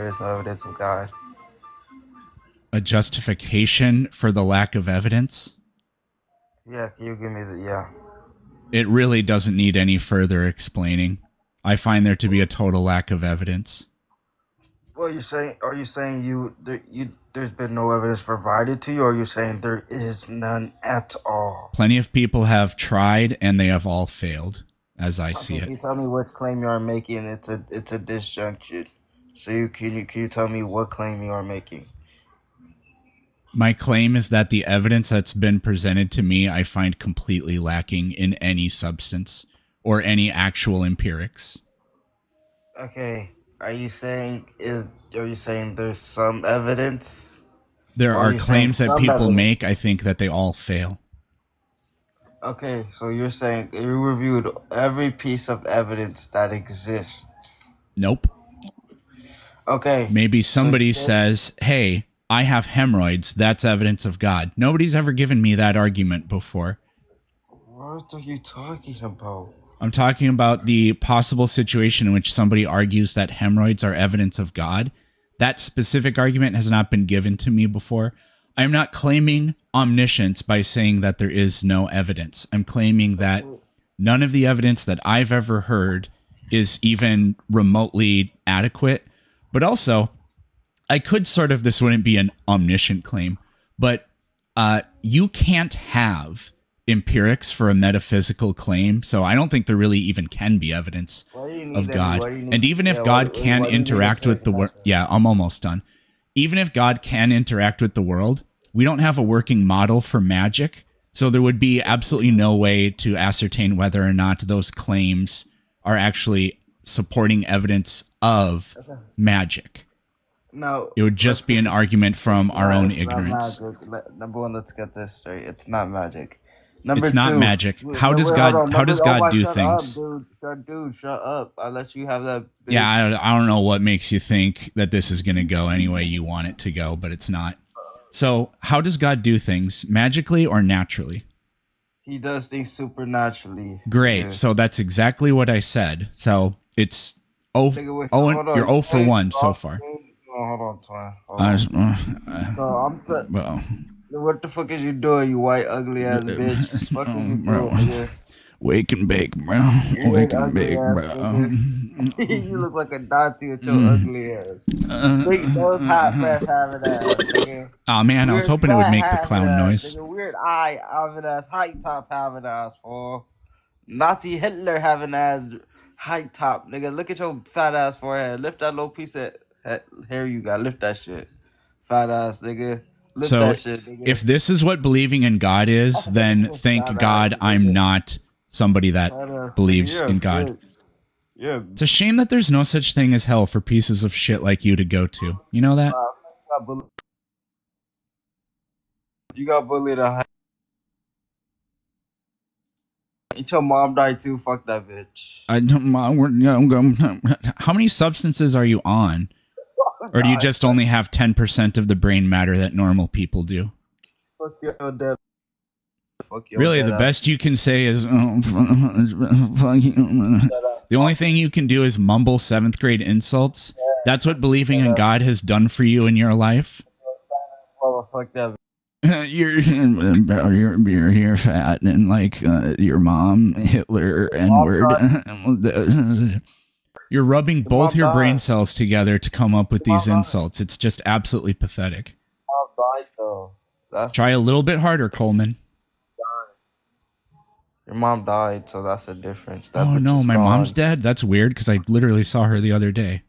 there's no evidence of God. A justification for the lack of evidence? Yeah, can you give me the, yeah. It really doesn't need any further explaining. I find there to be a total lack of evidence. Well, are you saying there's been no evidence provided to you, or are you saying there is none at all? Plenty of people have tried, and they have all failed, as I see it. Can you tell me which claim you are making? It's a disjunction. So can you tell me what claim you are making? My claim is that the evidence that's been presented to me I find completely lacking in any substance or any actual empirics. Okay. Are you saying there's some evidence? There are claims that people make, I think that they all fail. Okay, so you're saying you reviewed every piece of evidence that exists. Nope. Okay. Maybe somebody says, hey, I have hemorrhoids. That's evidence of God. Nobody's ever given me that argument before. What are you talking about? I'm talking about the possible situation in which somebody argues that hemorrhoids are evidence of God. That specific argument has not been given to me before. I'm not claiming omniscience by saying that there is no evidence. I'm claiming that none of the evidence that I've ever heard is even remotely adequate. But also, I could this wouldn't be an omniscient claim, but you can't have empirics for a metaphysical claim, so I don't think there really even can be evidence of God. And even if God can interact with the world, yeah, I'm almost done. Even if God can interact with the world, we don't have a working model for magic, so there would be absolutely no way to ascertain whether or not those claims are actually supporting evidence of magic. No, it would just be an argument from our own ignorance. Number one, let's get this straight. It's not magic. It's not magic. How does God do things? Dude, shut up. I'll let you have that. Yeah, I don't know what makes you think that this is going to go any way you want it to go, but it's not. So, how does God do things? Magically or naturally? He does things supernaturally. Great. Yeah. So that's exactly what I said. So, it's you're 0 for 1 so far. Hold on. What the fuck is you doing, you white ugly ass bitch? Fuck you doing, wake and bake, bro. Wake and bake, bro. You look like a Dante with your ugly ass. Big nose, hot fresh having ass, nigga. Oh man, I was hoping it would make the clown noise. Nigga, weird eye having ass, high top having ass, fool. Nazi Hitler having ass, high top, nigga. Look at your fat ass forehead. Lift that little piece of hair you got. Lift that shit, fat ass, nigga. So, if this is what believing in God is, then thank God I'm not somebody that believes in God. Yeah. It's a shame that there's no such thing as hell for pieces of shit like you to go to. You know that? You got bullied. Your mom died too. Fuck that bitch. How many substances are you on? Or do you just only have 10% of the brain matter that normal people do? Fuck your dad. Really, the best you can say is, the only thing you can do is mumble 7th grade insults. That's what believing in God has done for you in your life. Fuck that. You're fat and like your mom, Hitler, N-word. You're rubbing both your brain cells together to come up with these insults. It's just absolutely pathetic. Try a little bit harder, Coleman. Your mom died, so that's the difference. Oh no, my mom's dead? That's weird, because I literally saw her the other day.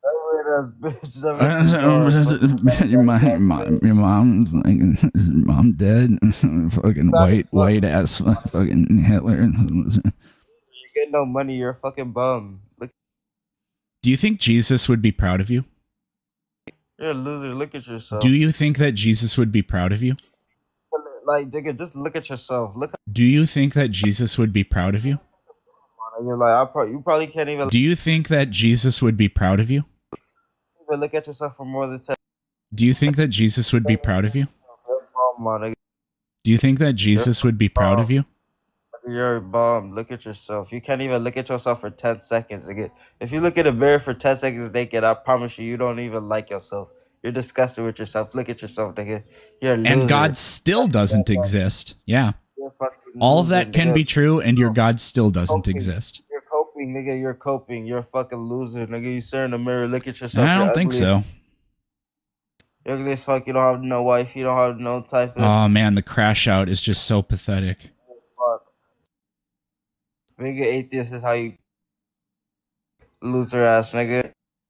Your mom's like, is mom dead? Fucking white ass fucking Hitler. You get no money, you're a fucking bum. Do you think Jesus would be proud of you? You're a loser. Look at yourself. Do you think that Jesus would be proud of you? Like, nigga, just look at yourself. Do you think that Jesus would be proud of you? You're like, you probably can't even. Do you think that Jesus would be proud of you? Even look at yourself for more than 10. Do you think that Jesus would be proud of you? Do you think that Jesus would be proud of you? You're a bum. Look at yourself. You can't even look at yourself for 10 seconds. Again, if you look at a mirror for 10 seconds naked, I promise you, you don't even like yourself. You're disgusted with yourself. Look at yourself, nigga. You're a And loser. God still doesn't exist. Yeah. You're a fucking All of loser, that can nigga. be true, and your God still doesn't Coping. exist. You're coping, nigga. You're coping. You're a fucking loser, nigga. You stare in the mirror. Look at yourself. I You're don't think ugly. so. You're ugly as fuck. You don't have no wife. You don't have no type of Oh man, the crash out is just so pathetic. fuck. Being an atheist is how you loser ass nigga.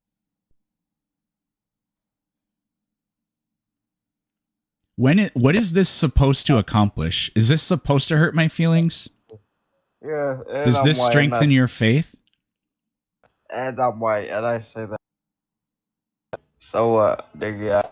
What is this supposed to accomplish? Is this supposed to hurt my feelings? Yeah. And Does I'm this white, strengthen your faith? And I'm white, and I say that. So what, nigga?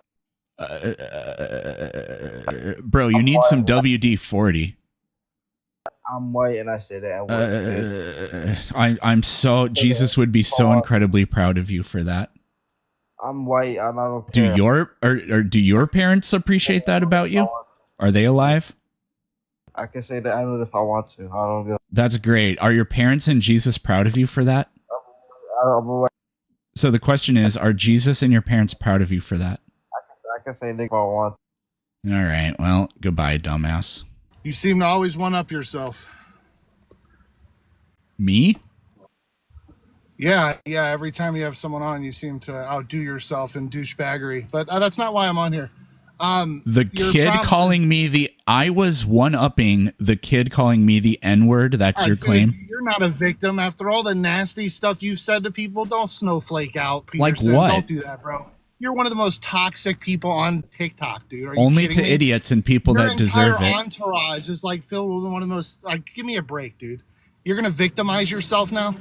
Bro, you need some WD-40. I'm white, and I say that. I'm so Jesus would be so incredibly proud of you for that. I'm white, and I don't Do care. do your parents appreciate that about you? Are they alive? I can say that I know if I want to. I don't give. That's great. Are your parents and Jesus proud of you for that? I'm white. So the question is, are Jesus and your parents proud of you for that? I can say nigga if I want to. All right. Well, goodbye, dumbass. You seem to always one-up yourself. Me? Yeah. Every time you have someone on, you seem to outdo yourself in douchebaggery. But that's not why I'm on here. The kid calling me I was one-upping the kid calling me the N-word. That's your claim? Dude, you're not a victim. After all the nasty stuff you've said to people, don't snowflake out, Peterson. Like what? Don't do that, bro. You're one of the most toxic people on TikTok, dude. Are you Only kidding to me? idiots and people Your that deserve entire it. entourage is like filled with one of the most. Like, give me a break, dude. You're gonna victimize yourself now.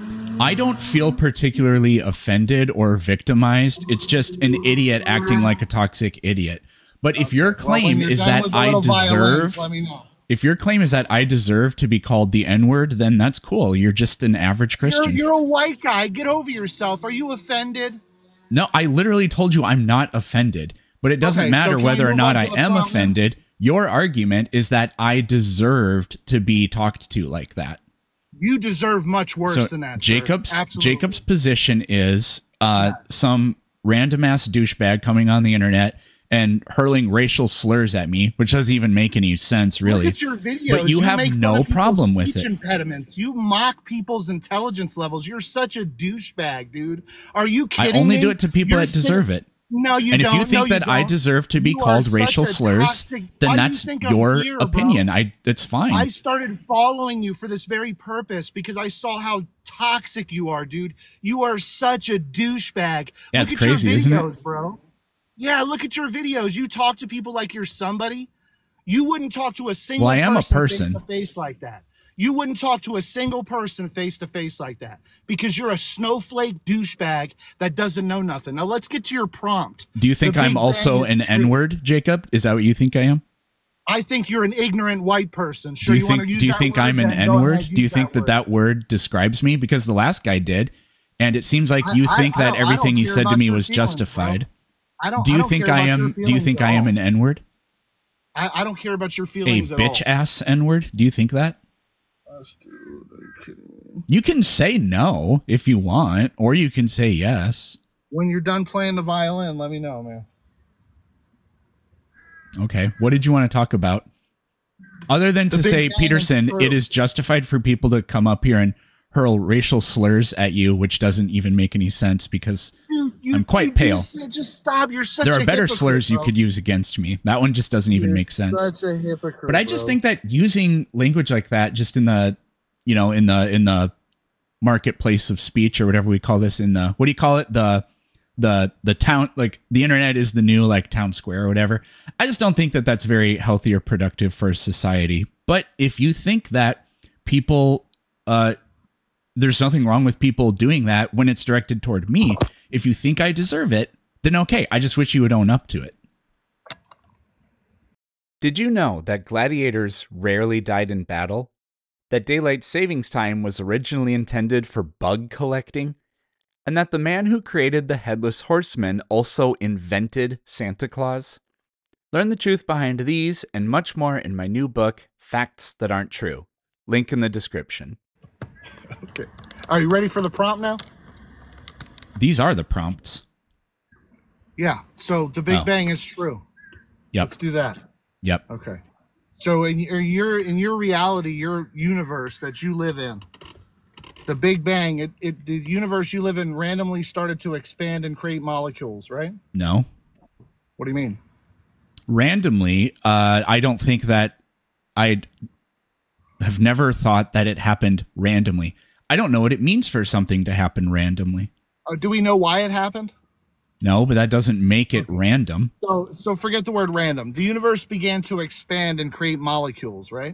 I don't feel particularly offended or victimized. It's just an idiot acting like a toxic idiot. But if your claim is that I deserve, let me know. if your claim is that I deserve to be called the N-word, then that's cool. You're just an average Christian. You're a white guy. Get over yourself. Are you offended? No, I literally told you I'm not offended. But it doesn't Okay, matter so can whether we or move not on I to the am problem? offended. Your argument is that I deserved to be talked to like that. You deserve much worse than that, sir. Jacob's position is some random ass douchebag coming on the internet and hurling racial slurs at me, which doesn't even make any sense, really. Look at your videos. But you have make fun no of people's problem with speech it. impediments. You mock people's intelligence levels. You're such a douchebag, dude. Are you kidding me? I only do it to people that deserve it. No, you and don't. if you think that I deserve to be called racial slurs, then that's your opinion. It's fine. I started following you for this very purpose because I saw how toxic you are, dude. You are such a douchebag. Yeah, look it's at crazy, your isn't videos, it? bro. Yeah, look at your videos. You talk to people like you're somebody. You wouldn't talk to a single Well, I am a person person. face to face like that. You wouldn't talk to a single person face to face like that because you're a snowflake douchebag that doesn't know nothing. Now let's get to your prompt. Do you think The I'm big also bang an is N-word, Jacob? Is that what you think I am? I think you're an ignorant white person. Sure, Do you wanna think, use do you that think word? I'm an Then go N-word? ahead, Do you use think word. that word describes me? Because the last guy did, and it seems like you think I that don't everything he care said to about me your was feelings, justified. I don't. Do I you don't think care I about your am? Do you feelings think at I am all. an N-word? I don't care about your A feelings at all. bitch ass N-word? Do you think that? You can say no if you want, or you can say yes. When you're done playing the violin, let me know, man. Okay. What did you want to talk about? Other than to Big say, Bang Peterson, Theory. it is justified for people to come up here and hurl racial slurs at you, which doesn't even make any sense because Dude, I'm quite pale. Just stop. You're such there a are better hypocrite, slurs you bro. could use against me. That one just doesn't even make sense. Such a hypocrite. But I just bro. think that using language like that, just in the, you know, in the marketplace of speech or whatever we call this, in the, what do you call it? The town, like the internet is the new like town square or whatever. I just don't think that that's very healthy or productive for society. But if you think that people, there's nothing wrong with people doing that when it's directed toward me. If you think I deserve it, then okay. I just wish you would own up to it. Did you know that gladiators rarely died in battle? That daylight savings time was originally intended for bug collecting? And that the man who created the Headless Horseman also invented Santa Claus? Learn the truth behind these and much more in my new book, Facts That Aren't True. Link in the description. Okay. Are you ready for the prompt now? These are the prompts. Yeah. So the Big Bang is true. Yep. Let's do that. Yep. Okay. So in your reality, your universe that you live in, the Big Bang, the universe you live in randomly started to expand and create molecules, right? No. What do you mean? Randomly, I don't think that I have never thought that it happened randomly. I don't know what it means for something to happen randomly. Do we know why it happened? No, but that doesn't make it random. So forget the word random. The universe began to expand and create molecules, right?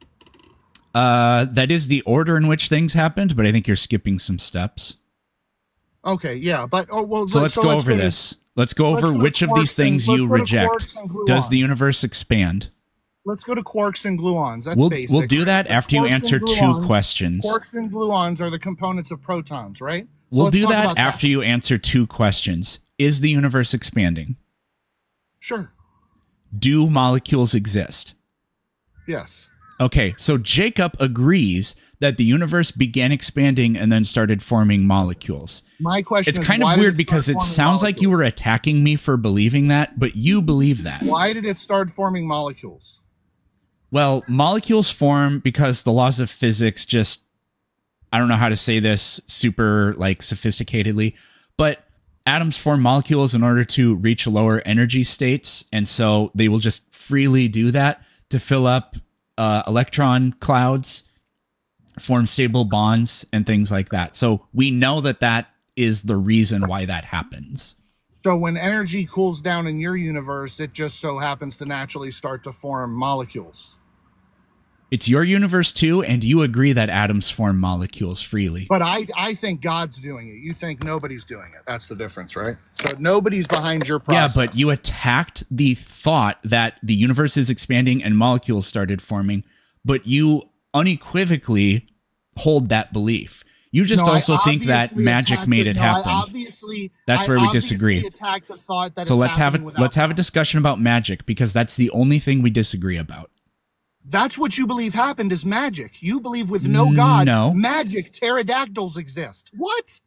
That is the order in which things happened, but I think you're skipping some steps. Okay, yeah, but so let's go over this. Let's go over which of these things you reject. Does the universe expand? Let's go to quarks and gluons. That's basic. We'll do that after you answer two questions. Quarks and gluons are the components of protons, right? So we'll do that after you answer two questions. Is the universe expanding? Sure. Do molecules exist? Yes. Okay, so Jacob agrees that the universe began expanding and then started forming molecules. My question is, it's kind of weird because it sounds like you were attacking me for believing that, but you believe that. Why did it start forming molecules? Well, molecules form because the laws of physics just, I don't know how to say this super like sophisticatedly, but atoms form molecules in order to reach lower energy states, and so they will just freely do that to fill up electron clouds, form stable bonds, and things like that. So we know that that is the reason why that happens. So when energy cools down in your universe, it just so happens to naturally start to form molecules. It's your universe too, and you agree that atoms form molecules freely. But I think God's doing it. You think nobody's doing it. That's the difference, right? So nobody's behind your process. Yeah, but you attacked the thought that the universe is expanding and molecules started forming, but you unequivocally hold that belief. You just also think that magic made it happen. That's where we disagree. So let's have a discussion about magic, because that's the only thing we disagree about. That's what you believe happened is magic. You believe with no God, magic, pterodactyls exist. What?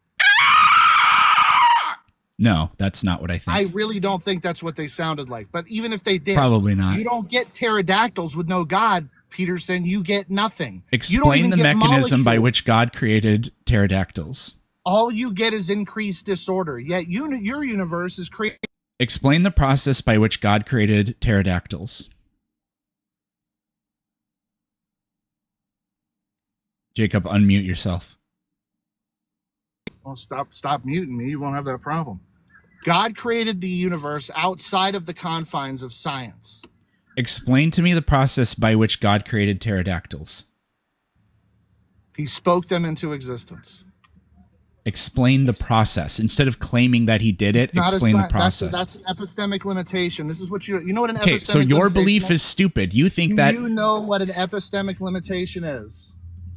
No, that's not what I think. I really don't think that's what they sounded like. But even if they did, probably not. You don't get pterodactyls with no God, Peterson. You get nothing. Explain the mechanism by which God created pterodactyls. All you get is increased disorder. Yet your universe is created. Explain the process by which God created pterodactyls. Jacob, unmute yourself. Well, stop muting me. You won't have that problem. God created the universe outside of the confines of science. Explain to me the process by which God created pterodactyls. He spoke them into existence. Explain the process. Instead of claiming that he did it, explain the process. That's an epistemic limitation. This is what you know what an epistemic limitation is? Okay, so your belief is stupid. You think that... You know what an epistemic limitation is?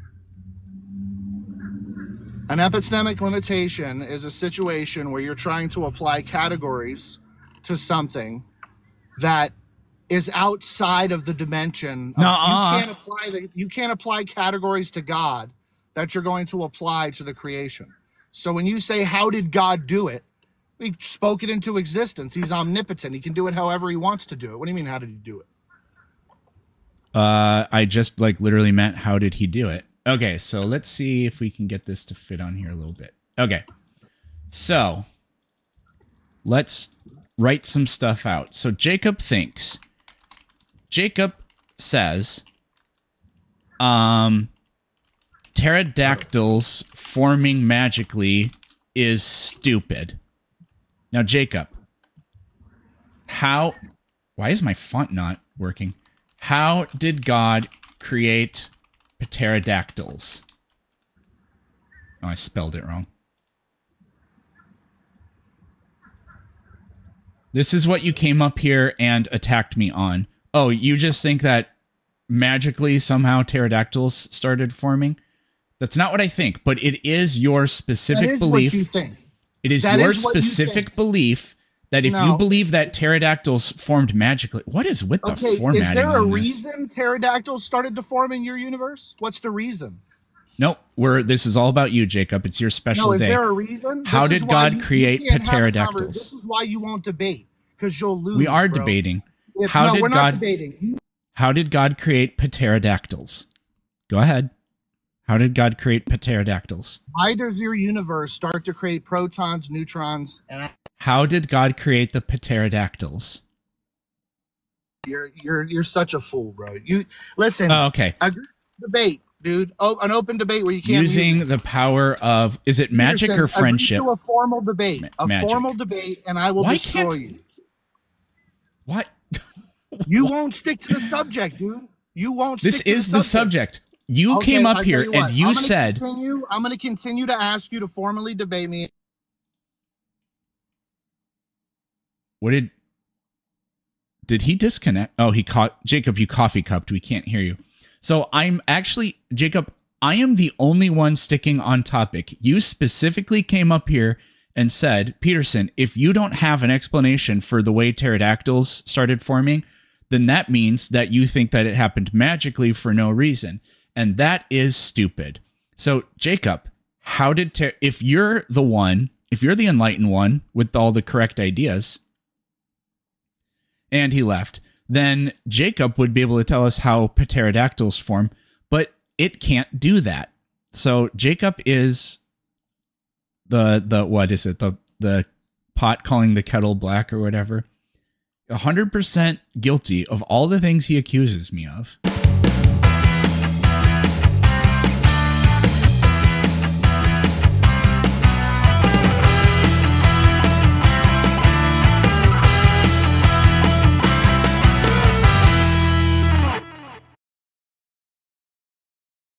An epistemic limitation is a situation where you're trying to apply categories to something that is outside of the dimension. You can't apply categories to God that you're going to apply to the creation. So when you say, how did God do it? He spoke it into existence. He's omnipotent. He can do it however he wants to do it. What do you mean, how did he do it? I just literally meant, how did he do it? Okay, so let's see if we can get this to fit on here a little bit. Okay, so let's write some stuff out. So Jacob says, pterodactyls forming magically is stupid. Now, Jacob, why is my font not working? How did God create pterodactyls? Oh, I spelled it wrong. This is what you came up here and attacked me on. Oh, you just think that magically somehow pterodactyls started forming? That's not what I think, but it is your specific belief. What you think. It is your specific belief that if you believe that pterodactyls formed magically, what is with the formatting? Is there a on this? reason pterodactyls started to form in your universe? What's the reason? No, this is all about you, Jacob. It's your special day. Is there a reason? How did God create pterodactyls? This is why you won't debate, because you'll lose. We are debating. We're not debating. How did God create pterodactyls? Go ahead. How did God create pterodactyls? Why does your universe start to create protons, neutrons, and how did God create the pterodactyls? You're such a fool, bro. You listen. Oh, okay. Debate, dude. Oh, an open debate where you can't using the power of magic or friendship? To a formal debate. Formal debate, and I will destroy you. What? You won't stick to the subject, dude. You won't. This is the subject. You came up here and you said, I'm going to continue to ask you to formally debate me. What did he disconnect? Oh, Jacob, you coffee cupped. We can't hear you. So Jacob, I am the only one sticking on topic. You specifically came up here and said, Peterson, if you don't have an explanation for the way pterodactyls started forming, then that means that you think that it happened magically for no reason. And that is stupid. So, Jacob, if you're the enlightened one with all the correct ideas, and he left, then Jacob would be able to tell us how pterodactyls form, but it can't do that. So, Jacob is the pot calling the kettle black or whatever. 100% guilty of all the things he accuses me of.